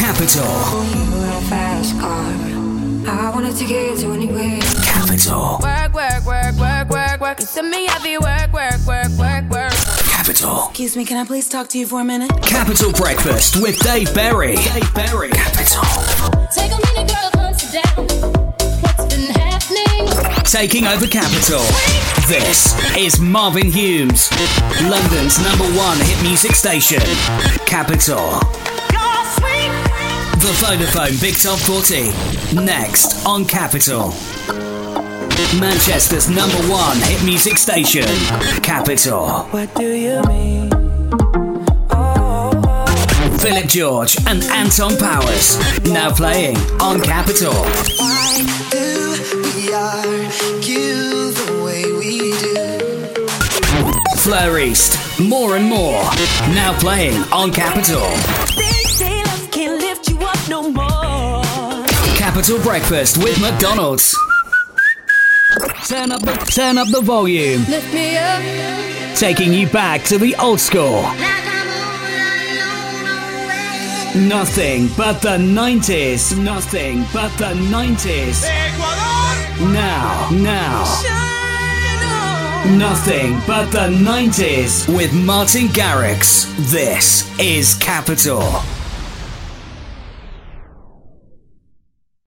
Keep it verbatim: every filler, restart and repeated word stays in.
Capital. Fast car. I wanna take it to anywhere. Capital. Work, work, work, work, work, work. It's me heavy work, work, work, work, work. Capital. Excuse me, can I please talk to you for a minute? Capital Breakfast with Dave Berry. Dave Berry. Capital. Take a minute, girl, come sit down. What's been happening? Taking over Capital. This is Marvin Humes, London's number one hit music station. Capital. The Vodafone Big Top forty. Next on Capital. Manchester's number one hit music station. Capital. What do you mean? Philip George and Anton Powers. Now playing on Capital. Why do we argue the way we do? Fleur East. More and more. Now playing on Capital. Can't lift you up no more. Capital Breakfast with McDonald's. Turn up the turn up the volume. Lift me up. Taking you back to the old school. Nothing but the nineties. Nothing but the nineties. Now, now. Nothing but the nineties with Martin Garrix. This is Capital.